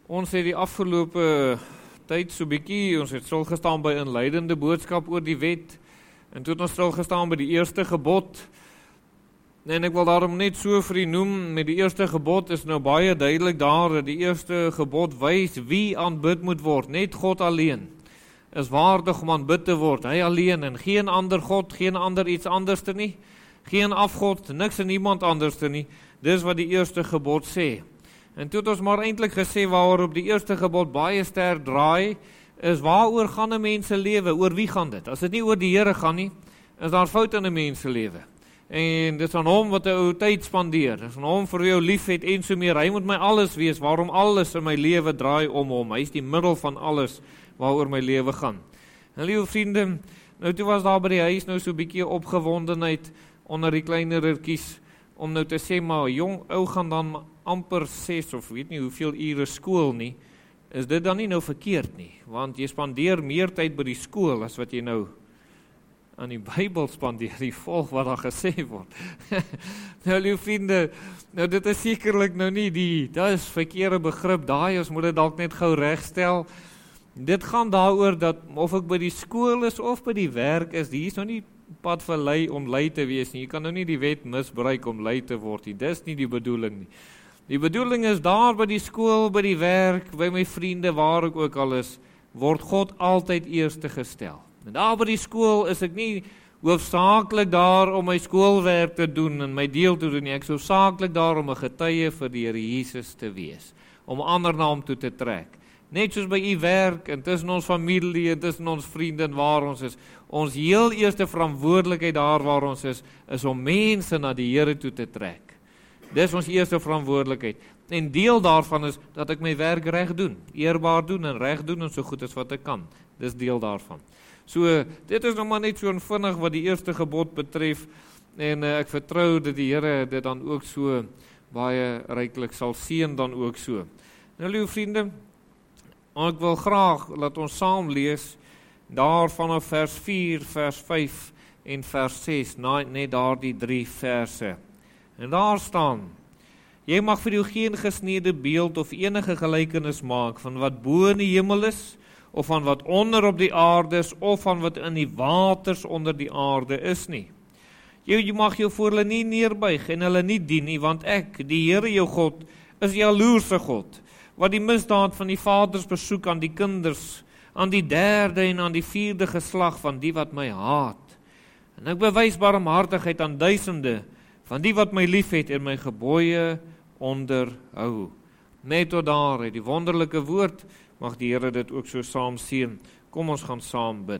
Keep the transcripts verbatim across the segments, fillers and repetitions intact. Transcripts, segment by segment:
Ons het die afgelope tyd so bietjie, ons het stilgestaan by inleidende boodskap oor die wet, en toe het ons stilgestaan by die eerste gebod, en ek wil daarom net so vir u noem, met die eerste gebod is nou baie duidelik daar, dat die eerste gebod wys wie aanbid moet word, net God alleen, is waardig om aanbid te word, hy alleen, en geen ander God, geen ander iets anders te nie, geen afgod, niks en niemand anders te nie, dis wat die eerste gebod sê. En toe het ons maar eintlik gesê waarop die eerste gebod baie sterk draai, is waaroor gaan 'n mens se lewe, oor wie gaan dit? As dit nie oor die Here gaan nie, is daar fout in 'n mens se lewe. En dis aan hom wat 'n ou tyd spandeer, dis aan hom vir jou lief het en so meer, hy moet my alles wees, waarom alles in my lewe draai om hom, hy is die middel van alles waaroor my lewe gaan. En liewe vriende, nou toe was daar by die huis nou so 'n bietjie opgewondenheid onder die kleinertjies, om nou te sê, maar jong ou gaan dan amper ses of weet nie hoeveel ure skool nie, is dit dan nie nou verkeerd nie, want jy spandeer meer tyd by die skool as wat jy nou aan die Bybel spandeer, die volg wat daar gesê word. Nou lieve vriende, nou dit is sekerlik nou nie die, dit is verkeerde begrip, daai ons moet dit dalk net gou regstel. Dit gaan daaroor dat of ek by die skool is of by die werk is, die is nou nie pad vir lui om lui te wees nie. Jy kan nou nie die wet misbruik om lui te word nie. Dis nie die bedoeling nie. Die bedoeling is daar by die skool, by die werk, by my vriende, waar ek ook al is, word God altyd eerste gestel. En daar by die skool is ek nie hoofsaaklik daar om my skoolwerk te doen en my deel te doen nie. Ek is hoofsaaklik daar om 'n getuie vir die Here Jesus te wees, om ander na hom toe te trek. Net soos by u werk, en tussen ons familie, en tussen ons vriende, en waar ons is, ons heel eerste verantwoordelikheid daar waar ons is, is om mense na die Here toe te trek. Dis ons eerste verantwoordelikheid. En deel daarvan is, dat ek my werk reg doen, eerbaar doen, en reg doen, en so goed as wat ek kan. Dis deel daarvan. So, dit is nog maar net so vinnig wat die eerste gebod betref, en uh, ek vertrou dat die Here dit dan ook so baie ryklik sal seën dan ook so. Nou, lieve vriende, ek wil graag laat ons saam lees, daar vanaf vers vier, vers vyf en vers ses, net daar die drie verse. En daar staan, jy mag vir jou geen gesneede beeld of enige gelykenis maak van wat bo in die hemel is, of van wat onder op die aarde is, of van wat in die waters onder die aarde is nie. Jy, jy mag jou voor hulle nie neerbuig en hulle nie dien nie, want ek, die Here jou God, is jaloerse God, wat die misdaad van die vaders besoek aan die kinders, aan die derde en aan die vierde geslag van die wat my haat. En ek bewys barmhartigheid aan duisende van die wat my lief het en my gebooie onderhou. Net tot daar het die wonderlike woord, mag die Here dit ook so saam seën. Kom ons gaan saam bid.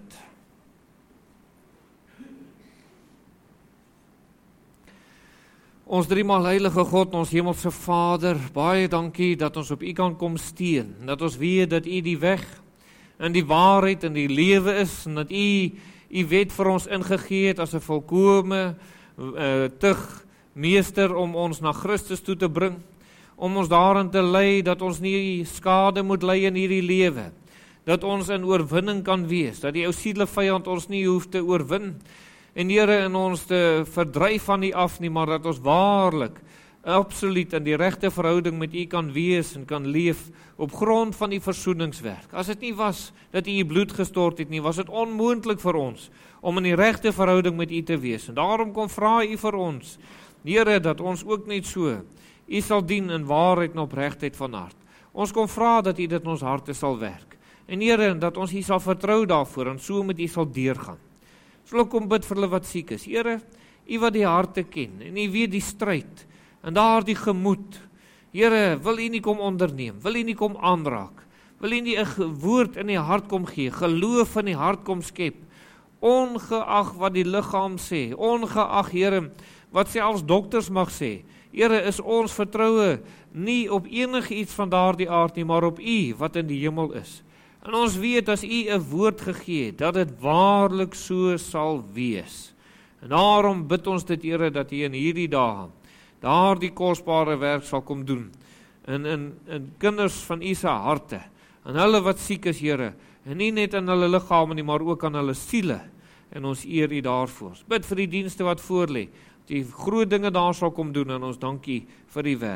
Ons driemaal heilige God, ons hemelse Vader, baie dankie dat ons op U kan kom steun, dat ons weet dat U die weg en die waarheid en die lewe is, en dat U U wet vir ons ingegee het as 'n volkome uh, tug meester om ons na Christus toe te bring, om ons daarin te lei dat ons nie skade moet ly in hierdie lewe, dat ons in oorwinning kan wees, dat die ou sielevyand ons nie hoef te oorwin, en Here in ons te verdryf van U af nie, maar dat ons waarlik, absoluut in die regte verhouding met U kan wees en kan leef op grond van die versoeningswerk. As dit nie was dat U U bloed gestort het nie, was dit onmoontlik vir ons om in die regte verhouding met U te wees. En daarom kom vra U vir ons, Here, dat ons ook net so U sal dien in waarheid en opregtheid van hart. Ons kom vra dat U dit in ons harte sal werk. En Here, dat ons U sal vertrou daarvoor en so met U sal deurgaan. So ek kom bid vir hulle wat siek is. Here, U wat die harte ken, en U weet die stryd, en daar die gemoed. Here, wil U nie kom onderneem, wil U nie kom aanraak, wil U nie 'n woord in die hart kom gee, geloof in die hart kom skep, ongeag wat die liggaam sê, ongeag, Here, wat selfs dokters mag sê. Here, is ons vertroue nie op enige iets van daardie aard nie, maar op U wat in die hemel is. En ons weet, as U 'n woord gegee het, dat dit waarlik so sal wees. En daarom bid ons dit, Here, dat U in hierdie dae daar die kosbare werk sal kom doen, in, in, in kinders van U se harte, en hulle wat siek is, Here, en nie net in hulle liggame nie, maar ook aan hulle siele, en ons eer U daarvoor. Bid vir die dienste wat voorlê, die groot dinge daar sal kom doen, en ons dankie vir die werk.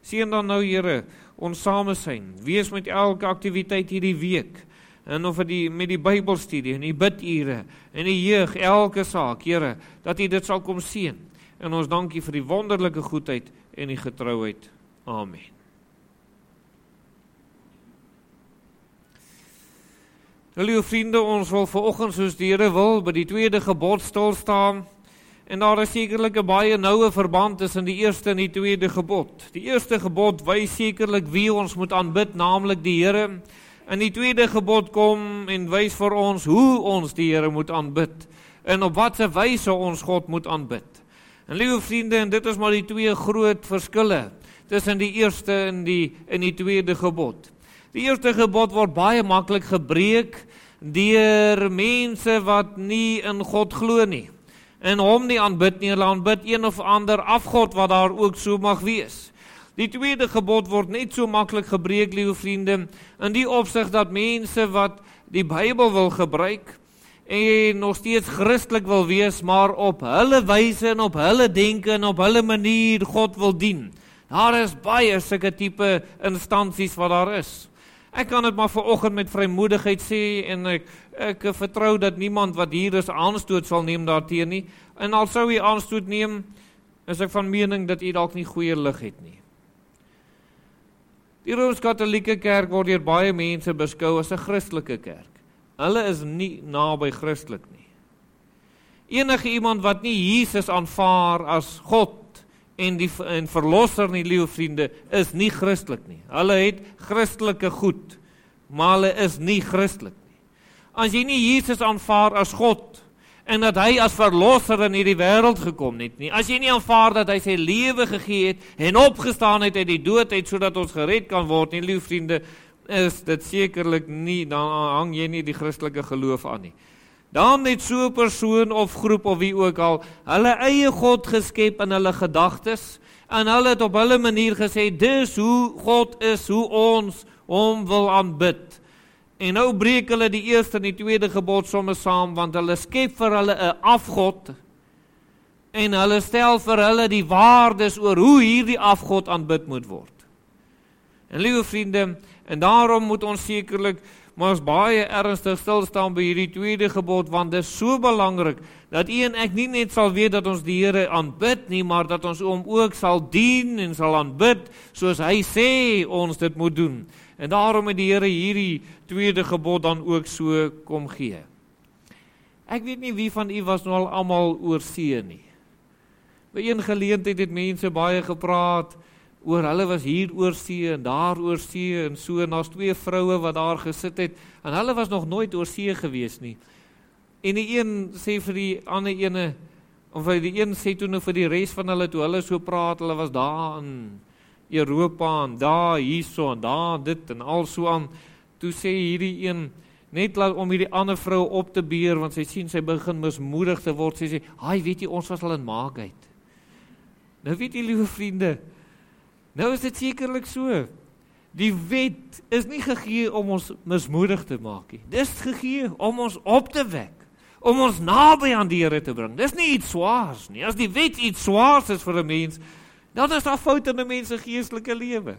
Seën dan nou, Here, ons samesyn. Wees met elke aktiwiteit hierdie week. En of die, met die Bybelstudie en die bidure en die jeug, elke saak, Here, dat U dit sal kom seën. En ons dankie vir die wonderlike goedheid en die getrouheid. Amen. Liewe vriende, ons wil vanoggend soos die Here wil by die tweede gebod stil staan. En daar is sekerlik 'n baie noue verband tussen die eerste en die tweede gebod. Die eerste gebod wys sekerlik wie ons moet aanbid, naamlik die Here. En die tweede gebod kom en wys vir ons hoe ons die Here moet aanbid. En op watter wyse ons God moet aanbid. En liewe vriende, en dit is maar die twee groot verskille tussen die eerste en die, en die tweede gebod. Die eerste gebod word baie maklik gebreek deur mense wat nie in God glo nie. En hom nie aanbid nie, hulle aanbid een of ander afgod wat daar ook so mag wees. Die tweede gebod word net so maklik gebreek, liewe vriende, in die opsig dat mense wat die Bybel wil gebruik en nog steeds Christelik wil wees, maar op hulle wyse en op hulle denke en op hulle manier God wil dien. Daar is baie sulke tipe instansies wat daar is. Ek kan dit maar vanoggend met vrymoedigheid sê en ek, ek vertrou dat niemand wat hier is aanstoot sal neem daarteen nie. En al sou hy aanstoot neem, is ek van mening dat hy dalk nie goeie lig het nie. Die Rooms-Katholieke Kerk word deur baie mense beskou as 'n Christelike kerk. Hulle is nie naby Christelik nie. Enige iemand wat nie Jesus aanvaar as God en die en verlosser nie, liewe vriende, is nie Christelik nie. Hulle het Christelike goed, maar hulle is nie Christelik nie. As jy nie Jesus aanvaar as God en dat hy as verlosser in hierdie wêreld gekom het nie, as jy nie aanvaar dat hy sy lewe gegee het en opgestaan het uit die dood uit sodat ons gered kan word nie, liewe vriende, is dit sekerlik nie, dan hang jy nie die Christelike geloof aan nie. Dan het so 'n persoon of groep of wie ook al, hulle eie God geskep in hulle gedagtes, en hulle het op hulle manier gesê, dis hoe God is, hoe ons hom wil aanbid. En nou breek hulle die eerste en die tweede gebod soms saam, want hulle skep vir hulle 'n afgod, en hulle stel vir hulle die waardes oor hoe hierdie afgod aanbid moet word. En liewe vriende, en daarom moet ons sekerlik maar ons baie ernstig stilstaan by hierdie tweede gebod, want dit is so belangrik, dat u en ek nie net sal weet dat ons die Here aanbid nie, maar dat ons hom ook sal dien en sal aanbid, soos hy sê ons dit moet doen. En daarom het die Here hierdie tweede gebod dan ook so kom gee. Ek weet nie wie van u was nou al almal oor see nie. By een geleentheid het mense baie gepraat, oor hulle was hier oor see en daar oor see en so, en daar's twee vroue wat daar gesit het, en hulle was nog nooit oor see gewees nie. En die een sê vir die ander ene, of die een sê toe nou vir die res van hulle, toe hulle so praat, hulle was daar in Europa, en daar, hierso, en daar, dit, en al so aan, toe sê hierdie een, net laat om hierdie ander vrou op te beer, want sy sien sy begin mismoedig te word, sy sê, hy weet jy, ons was al in Maagheid. Nou weet jy, liewe vriende, nou is dit sekerlik so. Die wet is nie gegee om ons mismoedig te maak nie. Dis gegee om ons op te wek, om ons naby aan die Here te bring. Dis nie iets swaars nie. As die wet iets swaars is vir 'n mens, dan is daar fout in 'n mens se geestelike lewe.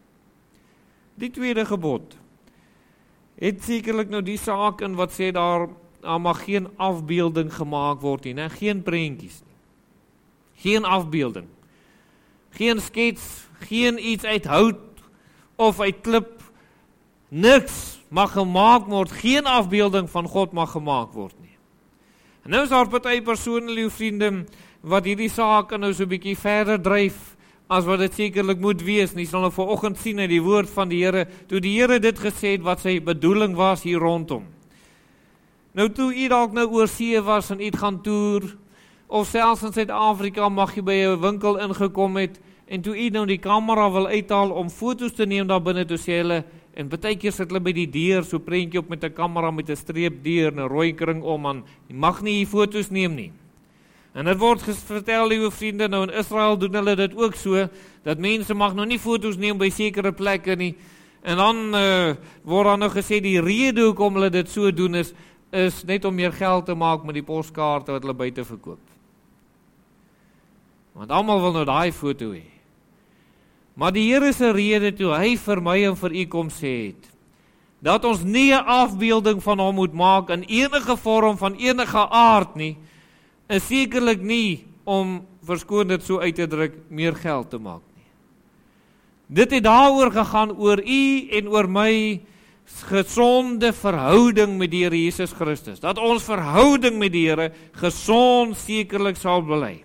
Die tweede gebod het sekerlik nou die saak in wat sê daar, daar mag geen afbeelding gemaak word nie, né? Geen prentjies nie. Geen afbeelding. Geen skets, geen iets uit hout of uit klip, niks mag gemaak word, geen afbeelding van God mag gemaak word nie. En nou is daar party persone, liewe vriende, wat hierdie saak nou so 'n bietjie verder dryf, as wat dit sekerlik moet wees. En jy sal nou vanoggend sien uit die woord van die Here, toe die Here dit gesê het, wat sy bedoeling was hier rondom. Nou toe u dalk nou oor see was en u het gaan toer, of selfs in Suid-Afrika mag jy by 'n winkel ingekom het, en toe u nou die kamera wil uithaal om foto's te neem daar binne, toe sê hulle, en partykeer sit hulle by die deur, so prentjie op met 'n kamera met 'n streep deur en 'n rooi kring om, en jy mag nie hier foto's neem nie. En dit word vertel, liewe vriende, nou in Israel doen hulle dit ook so, dat mense mag nou nie foto's neem by sekere plekke nie, en dan uh, word dan nou gesê, die rede hoekom hulle dit so doen is, is net om meer geld te maak met die poskaarte wat hulle buite verkoop. Want almal wil nou daai foto hê. Maar die Here se rede toe hy vir my en vir u kom sê het, dat ons nie 'n afbeelding van hom moet maak in enige vorm van enige aard nie, is sekerlik nie om, verskoon dit so uit te druk, meer geld te maak nie. Dit het daaroor gegaan oor u en oor my gesonde verhouding met die Here Jesus Christus, dat ons verhouding met die Here gesond sekerlik sal bly.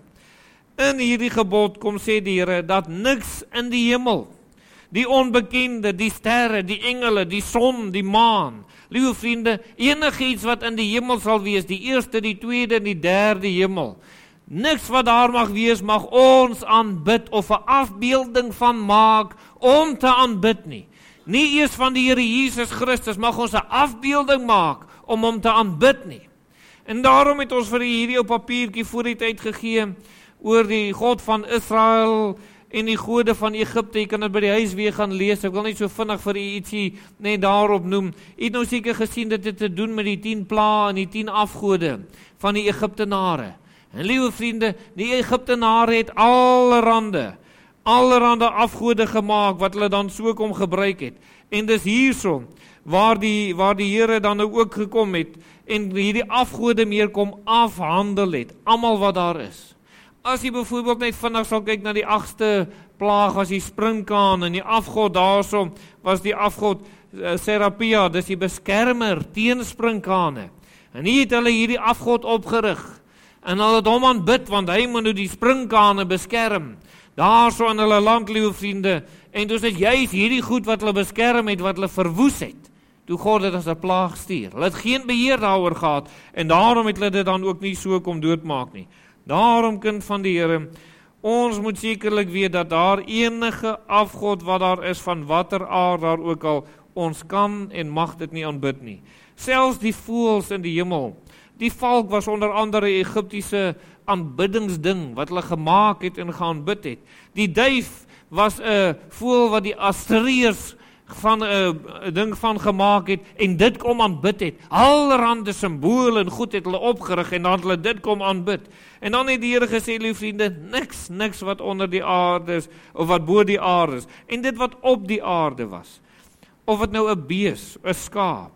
In hierdie gebod kom sê die Here dat niks in die hemel, die onbekende, die sterre, die engele, die son, die maan, liewe vriende, enige iets wat in die hemel sal wees, die eerste, die tweede en die derde hemel, niks wat daar mag wees, mag ons aanbid of 'n afbeelding van maak om te aanbid nie. Nie eers van die Here Jesus Christus mag ons 'n afbeelding maak om hom te aanbid nie. En daarom het ons vir hierdie op papiertjie voor die tyd gegee oor die God van Israel en die gode van Egipte. Jy kan dit by die huis weer gaan lees. Ek wil net so vinnig vir u ietsie net daarop noem. U het nou seker gesien dat dit te doen met die tien plaae en die tien afgode van die Egiptenare. En liewe vriende, die Egiptenare het allerhande, allerhande afgode gemaak wat hulle dan so kom gebruik het. En dis hierso waar die waar die Here dan nou ook gekom het en hierdie afgode meer kom afhandel het, almal wat daar is. As jy byvoorbeeld net vinnig sal kyk na die agste plaag, as die springkaan en die afgod daarso, was die afgod uh, Serapia, dis die beskermer teen springkane. En hier het hulle hierdie afgod opgerig. En hulle het hom aanbid, want hy moet nou die springkane beskerm. Daarso in hulle land, liewe vriende. En dus is juist hierdie goed wat hulle beskerm het, wat hulle verwoes het, toe God dit as 'n plaag stuur. Hulle het geen beheer daaroor gehad, en daarom het hulle dit dan ook nie so kom doodmaak nie. Daarom, kind van die Here, ons moet sekerlik weet dat daar enige afgod wat daar is, van watter aard daar ook al, ons kan en mag dit nie aanbid nie. Selfs die voëls in die hemel, die valk was onder andere Egiptiese aanbiddingsding, wat hulle gemaak het en geaanbid het. Die duif was 'n voël wat die Astreërs van 'n ding van gemaak het, en dit kom aanbid het. Allerhande simbole en goed het hulle opgerig, en dan het hulle dit kom aanbid. En dan het die Here gesê, lieve vriende, niks, niks wat onder die aarde is, of wat bo die aarde is, en dit wat op die aarde was, of het nou 'n bees, 'n skaap,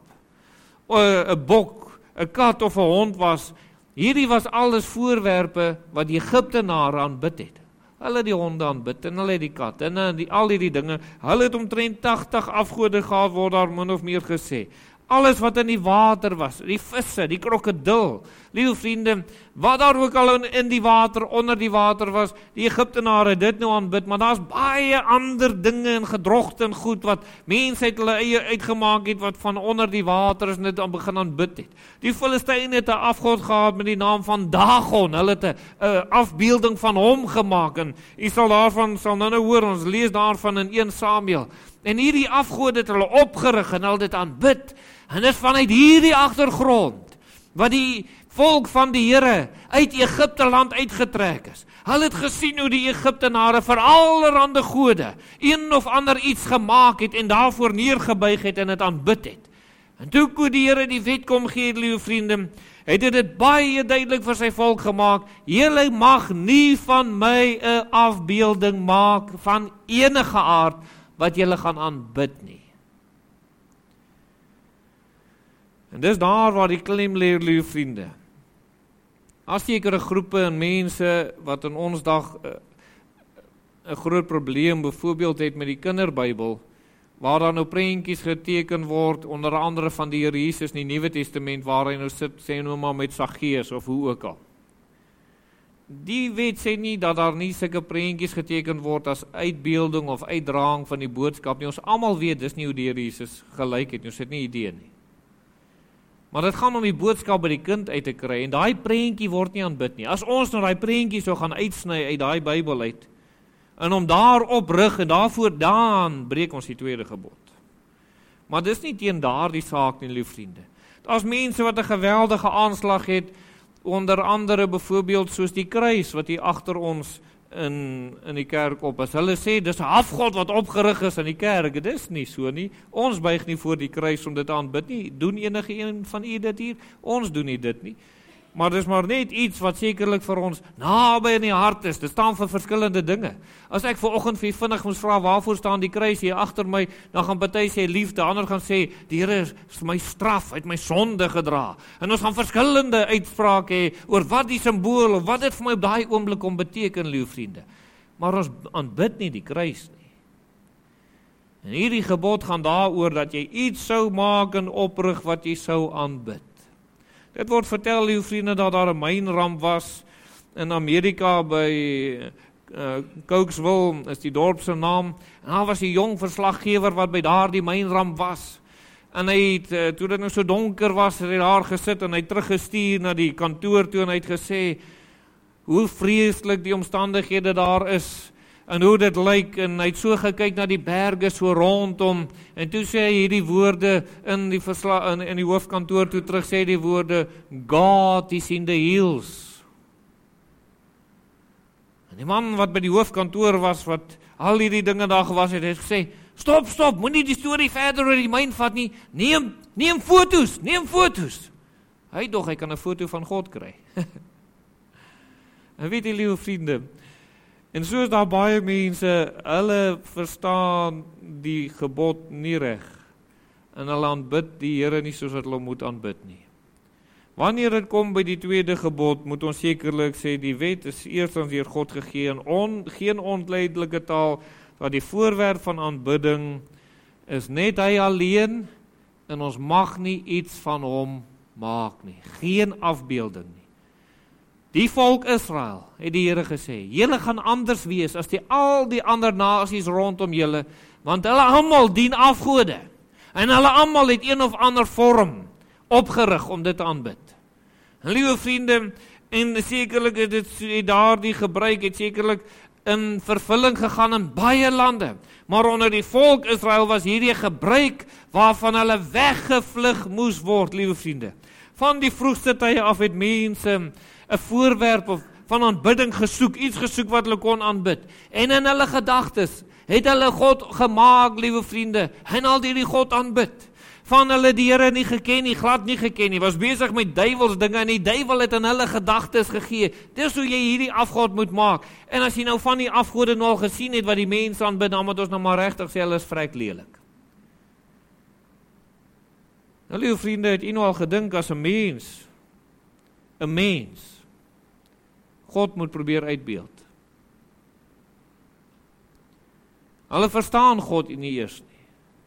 'n bok, 'n kat of 'n hond was, hierdie was alles voorwerpe wat die Egiptenare aanbid het. Hulle het die honde aanbid, en hulle het die kat, en die, al die dinge, hulle het omtrent tagtig afgode gehad, word daar min of meer gesê. Alles wat in die water was, die visse, die krokodil, liewe vriende, wat daar ook al in die water, onder die water was, die Egiptenare dit nou aanbid, maar daar's baie ander dinge en gedrogte en goed, wat mense het hulle eie uitgemaak het, wat van onder die water is, net aan begin aanbid het. Die Filistyne het 'n afgod gehad met die naam van Dagon, hulle het 'n afbeelding van hom gemaak, en u sal daarvan, sal nou nou hoor, ons lees daarvan in Eerste Samuel, en hierdie afgode het hulle opgerig, en hulle dit aanbid, en dit is vanuit hierdie agtergrond, wat die volk van die Here uit Egipte land uitgetrek is. Hulle het gesien hoe die Egiptenare vir allerhande gode, een of ander iets gemaak het, en daarvoor neergebuig het, en het aanbid het. En toe kon die Here die wet kom gee, liewe vriende, het dit dit baie duidelik vir sy volk gemaak, julle mag nie van my 'n afbeelding maak, van enige aard, wat julle gaan aanbid nie. En dis daar waar die klem lê, liewe vriende. As sekere groepe en mense wat in ons dag 'n uh, groot probleem byvoorbeeld het met die kinderbybel, waar daar nou prentjies geteken word, onder andere van die Here Jesus in die Nuwe Testament, waar hy nou sit, sê nou maar met Saggeus of hoe ook al. Die wet sê nie dat daar nie sulke prentjies geteken word as uitbeelding of uitdraang van die boodskap nie. Ons almal weet dis nie hoe die Here Jesus gelyk het nie, ons het nie idee nie. Maar dit gaan om die boodskap by die kind uit te kry, en daai prentjie word nie aanbid nie. As ons nou daai prentjie sou gaan uitsny uit daai Bybel uit, en om daarop rig, en daarvoor dan breek ons die tweede gebod. Maar dis nie teen daardie saak nie, lieve vriende. Daar's mense wat 'n geweldige aanslag het, onder andere byvoorbeeld soos die kruis, wat hier agter ons in, in die kerk op is. Hulle sê, dis 'n afgod wat opgerig is in die kerk. Dit is nie so nie. Ons buig nie voor die kruis om dit aan bid nie. Doen enige een van u dit hier? Ons doen nie dit nie. maar dis maar net iets wat sekerlik vir ons naby in die hart is. Dit staan vir verskillende dinge. As ek vanoggend vir vinnig moes vra, waarvoor staan die kruis hier agter my, dan gaan party sê liefde, ander gaan sê, die Here is my straf, hy het my sonde gedra. En ons gaan verskillende uitsprake hê oor wat die simbool, of wat dit vir my op daai oomblik kom beteken, liewe vriende. Maar ons aanbid nie die kruis nie. En hierdie gebod gaan daaroor dat jy iets sou maak en oprig wat jy sou aanbid. Dit word vertel, liewe vriende, dat daar 'n mynramp was in Amerika by uh, Cokesville, is die dorp se naam. En daar was 'n jong verslaggewer wat by daardie mynramp was. En hy het, uh, toe dit nou so donker was, het hy daar gesit en hy het teruggestuur na die kantoor toe en hy het gesê hoe vreeslik die omstandighede daar is en hoe dit lyk, en hy het so gekyk na die berge so rondom, en toe sê hy hierdie woorde in die versla, in, in die hoofkantoor toe terug, sê die woorde, God is in the hills. En die man wat by die hoofkantoor was, wat al hierdie dinge daar gewas het, het gesê, stop, stop, moenie die storie verder oor die myn vat nie, neem, neem foto's, neem foto's. Hy dog, hy kan 'n foto van God kry. En weet jy, liewe vriende, en so is daar baie mense, hulle verstaan die gebod nie reg, en hulle aanbid die Here nie soos wat hulle moet aanbid nie. Wanneer dit kom by die tweede gebod, moet ons sekerlik sê, die wet is eerstens deur God gegee, en on, geen ontleidelike taal, dat die voorwerp van aanbidding is net hy alleen, en ons mag nie iets van hom maak nie, geen afbeelding nie. Die volk Israel, het die Here gesê, julle gaan anders wees as die al die ander nasies rondom julle, want hulle almal dien afgode, en hulle almal het een of ander vorm opgerig om dit te aanbid. En liewe vriende, en sekerlik het dit daardie gebruik, het sekerlik in vervulling gegaan in baie lande, maar onder die volk Israel was hierdie gebruik waarvan hulle weggevlug moes word, liewe vriende. Van die vroegste tye af het mense 'n voorwerp van aanbidding gesoek, iets gesoek wat hulle kon aanbid. En in hulle gedagtes het hulle God gemaak, liewe vriende, en al hierdie God aanbid. Van hulle die Here nie geken nie, glad nie geken nie, was besig met duiwels dinge, en die duiwel het in hulle gedagtes gegee. Dis hoe jy hierdie afgod moet maak. En as jy nou van die afgode nou al gesien het wat die mense aanbid, dan moet ons nou maar regtig sê, hulle is vrek lelik. Nou, liewe vriende, het jy nou al gedink as 'n mens, 'n mens, God moet probeer uitbeeld. Hulle verstaan God nie eers nie.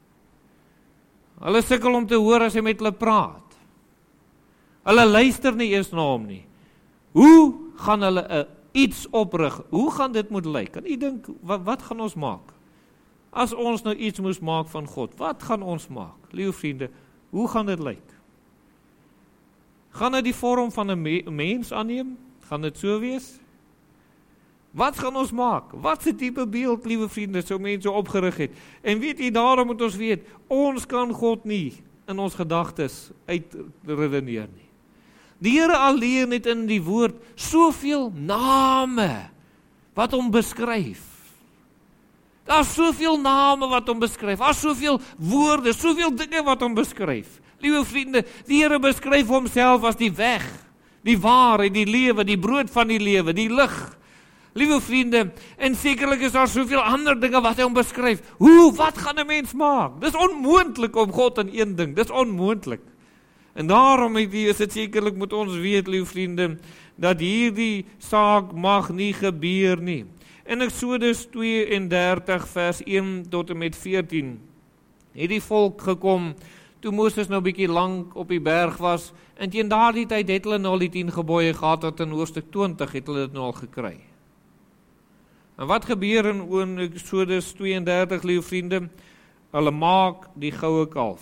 Hulle sukkel om te hoor as hy met hulle praat. Hulle luister nie eers na hom nie. Hoe gaan hulle uh, iets oprig? Hoe gaan dit moet lyk? Kan u dink, wat, wat gaan ons maak? As ons nou iets moes maak van God, wat gaan ons maak? Liewe vriende, hoe gaan dit lyk? Gaan dit die vorm van 'n me- mens aanneem? Gaan dit so wees? Wat gaan ons maak? Wat se tipe beeld, liewe vriende, sou mense opgerig het? En weet jy, daarom moet ons weet, ons kan God nie in ons gedagtes uitredeneer nie. Die Here alleen het in die woord soveel name wat hom beskryf. Daar's soveel name wat hom beskryf. Daar's soveel woorde, soveel dinge wat hom beskryf. Liewe vriende, die Here beskryf homself as die weg, die waarheid, die lewe, die brood van die lewe, die lig. Liewe vriende, en sekerlik is daar soveel ander dinge wat hy hom beskryf. Hoe, wat gaan 'n mens maak? Dis onmoontlik om God in een ding, dis onmoontlik. En daarom is dit sekerlik, moet ons weet, liewe vriende, dat hierdie saak mag nie gebeur nie. In Eksodus tweeëndertig vers een tot en met veertien, het die volk gekom, toe Moses nou bietjie lank op die berg was, en teen daardie tyd het hulle nou al die tien gebooie gehad, dat in hoofstuk twintig het hulle dit nou al gekry. En wat gebeur in Eksodus tweeëndertig, liewe vriende? Hulle maak die goue kalf.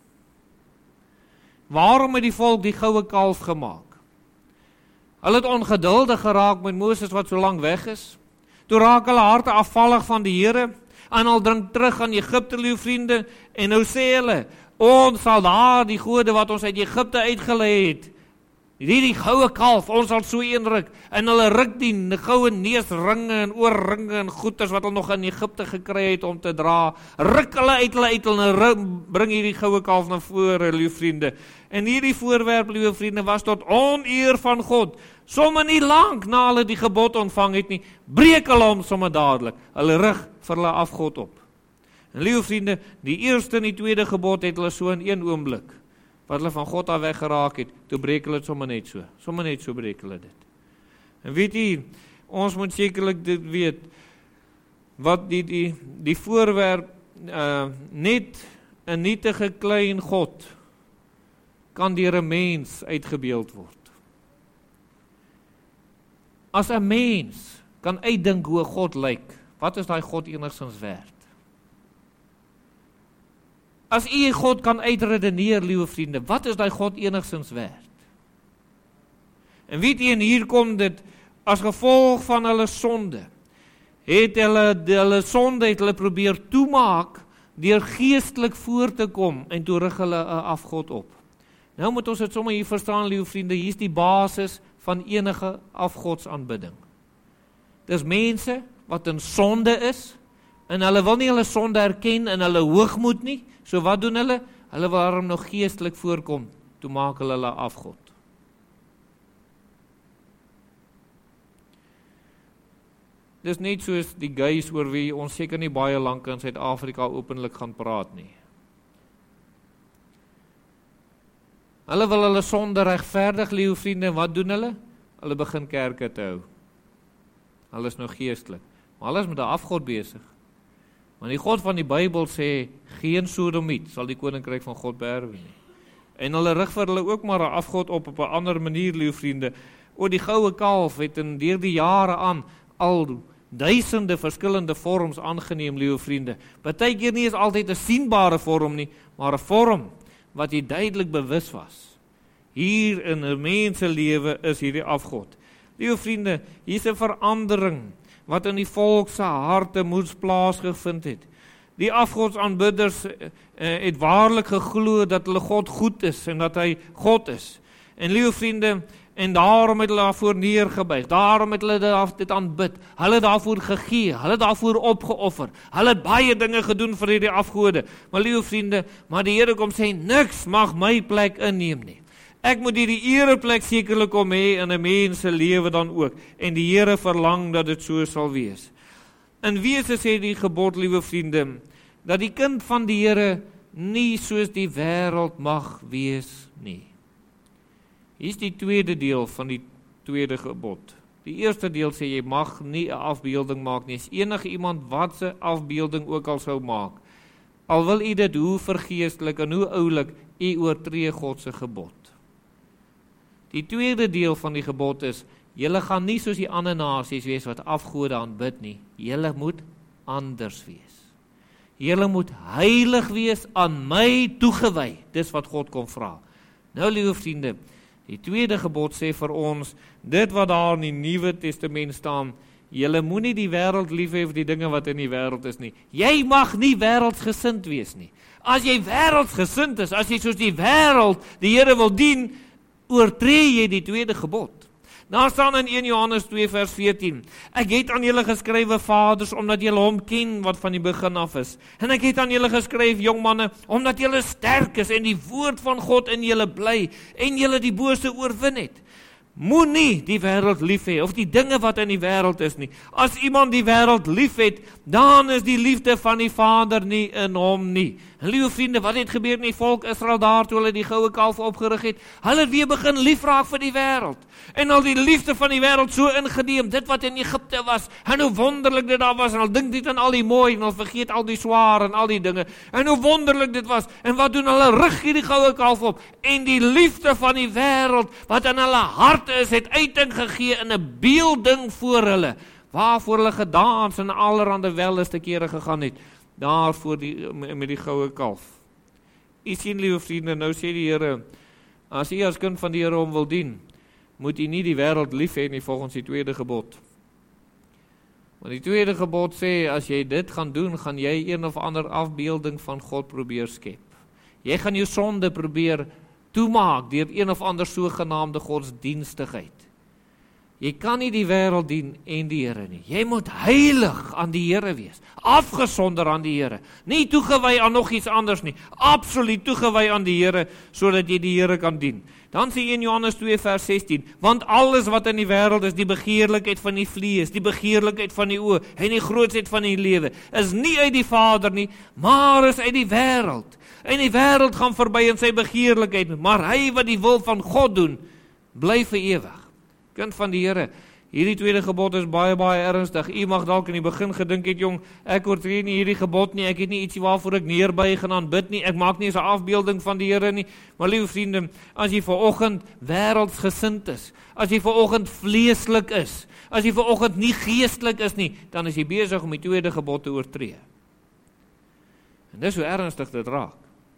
Waarom het die volk die goue kalf gemaak? Hulle het ongeduldig geraak met Moses wat so lank weg is. Toe raak hulle harte afvallig van die Here, en hulle drink terug aan Egipte, liewe vriende, en nou sê hulle, ons sal daar die gode wat ons uit Egipte uitgelei het, hierdie goue kalf, ons sal so een ruk, en hulle ruk die goue neusringe en oorringe en goeders wat hulle nog in Egipte gekry het om te dra, ruk hulle uit hulle uit, en bring hierdie goue kalf na vore, liewe vriende. En hierdie voorwerp, liewe vriende, was tot oneer van God, somme nie lank na hulle die gebod ontvang het nie, breek hulle hom somme dadelik, hulle rig vir hulle afgod op. En liewe vriende, die eerste en die tweede gebod het hulle so in een oomblik, wat hulle van God af weggeraak het, toe breek hulle het sommer net so, sommer net so breek hulle dit. En weet jy, ons moet sekerlik dit weet, wat die, die, die voorwerp, uh, net 'n nietige klein God, kan deur 'n mens uitgebeeld word. As 'n mens kan uitdink hoe God lyk, wat is daai God enigstens werd? As u God kan uitredeneer, liewe vriende, wat is daai God enigstens werd? En weet jy, en hier kom dit, as gevolg van hulle sonde, het hulle, hulle sonde het hulle probeer toemaak, deur geestelik voor te kom, en toe rig hulle 'n afgod op. Nou moet ons dit sommer hier verstaan, liewe vriende, hier is die basis van enige afgodsaanbidding. Dis mense wat in sonde is, en hulle wil nie hulle sonde erken in hulle hoogmoed nie, so wat doen hulle? Hulle wil daarom nog geestelik voorkom, toe maak hulle hulle afgod. Dis net soos die gays oor wie ons seker nie baie lank in Suid-Afrika openlik gaan praat nie. Hulle wil hulle sonde regverdig, liewe vriende, wat doen hulle? Hulle begin kerke te hou. Hulle is nou geestelik, maar hulle is met 'n afgod besig. Want die God van die Bybel sê, geen sodomiet sal die koninkryk van God beerwe nie. En hulle rig vir hulle ook maar 'n afgod op op 'n ander manier, liewe vriende. O, die goue kalf het in deur die jare aan al duisende verskillende vorms aangeneem, liewe vriende. Partykeer nie is altyd 'n sienbare vorm nie, maar 'n vorm wat jy duidelik bewus was. Hier in 'n mens se lewe is hierdie afgod. Liewe vriende, hier is 'n verandering wat in die volk se harte moes plaasgevind het. Die afgodsaanbidders uh, het waarlik geglo dat hulle God goed is en dat hy God is. En liewe vriende, en daarom het hulle daarvoor neergebuig, daarom het hulle dit aanbid, hulle het daarvoor gegee, hulle het daarvoor opgeoffer, hulle het baie dinge gedoen vir hierdie afgode. Maar liewe vriende, maar die Here kom sê, niks mag my plek inneem nie. Ek moet hierdie ereplek sekerlik kom hê in 'n mens se lewe dan ook, en die Here verlang dat dit so sal wees. In wese sê die gebod, liewe vriende, dat die kind van die Here nie soos die wêreld mag wees nie. Hier is die tweede deel van die tweede gebod. Die eerste deel sê, jy mag nie 'n afbeelding maak nie, as enige iemand wat se afbeelding ook al sou maak. Al wil u dit hoe vergeestelik en hoe oulik, u oortree God se gebod. Die tweede deel van die gebod is, julle gaan nie soos die ander nasies wees wat afgode aanbid nie, julle moet anders wees. Julle moet heilig wees, aan my toegewy, dis wat God kom vra. Nou, liewe vriende, die tweede gebod sê vir ons, dit wat daar in die Nuwe Testament staan, julle moenie die wêreld lief hê vir die dinge wat in die wêreld is nie. Jy mag nie wêreldsgesind wees nie. As jy wêreldsgesind is, as jy soos die wêreld die Here wil dien, oortree jy die tweede gebod. Daar staan in eerste Johannes twee vers veertien, ek het aan julle geskrywe, vaders, omdat julle hom ken wat van die begin af is. En ek het aan julle geskryf, jongmanne, omdat julle sterk is en die woord van God in julle bly en julle die bose oorwin het. Moenie die wêreld lief hê, of die dinge wat in die wêreld is nie. As iemand die wêreld lief het, dan is die liefde van die Vader nie in hom nie. En liewe vriende, wat het gebeur in die volk Israel daar, toe hulle die goue kalf opgerig het? Hulle het weer begin lief raak vir die wêreld. En al die liefde van die wêreld so ingeneem, dit wat in Egipte was, en hoe wonderlik dit daar was, en al dink dit aan al die mooi, en al vergeet al die swaar, en al die dinge, en hoe wonderlik dit was, en wat doen hulle, rig hierdie goue kalf op, en die liefde van die wêreld, wat in hulle harte is, het uiting gegee in 'n beelding voor hulle, waarvoor hulle gedans en allerhande welleste kere gegaan het, daar voor die, met die goue kalf. U sien, liewe vriende, nou sê die Here, as u as kind van die Here hom wil dien, moet u nie die wêreld lief hê nie, volgens die tweede gebod. Want die tweede gebod sê, as jy dit gaan doen, gaan jy een of ander afbeelding van God probeer skep. Jy gaan jou sonde probeer toemaak deur een of ander sogenaamde godsdienstigheid. Jy kan nie die wêreld dien en die Here nie. Jy moet heilig aan die Here wees, afgesonder aan die Here, nie toegewy aan nog iets anders nie, absoluut toegewy aan die Here, sodat jy die Here kan dien. Dan sê in Johannes twee vers sestien, want alles wat in die wêreld is, die begeerlikheid van die vlees, die begeerlikheid van die oë en die grootsheid van die lewe, is nie uit die Vader nie, maar is uit die wêreld. En die wêreld gaan verby in sy begeerlikheid, maar hy wat die wil van God doen, bly vir ewig. Kind van die Here, hierdie tweede gebod is baie, baie ernstig. U mag dalk in die begin gedink het, jong, ek oortree nie hierdie gebod nie, ek het nie ietsie waarvoor ek neerbuig en aanbid nie, ek maak nie eens 'n afbeelding van die Here nie. Maar liewe vriende, as jy vanoggend wêreldsgesind is, as jy vanoggend vleeslik is, as jy vanoggend nie geestelik is nie, dan is jy besig om die tweede gebod te oortree. En dis hoe ernstig dit raak.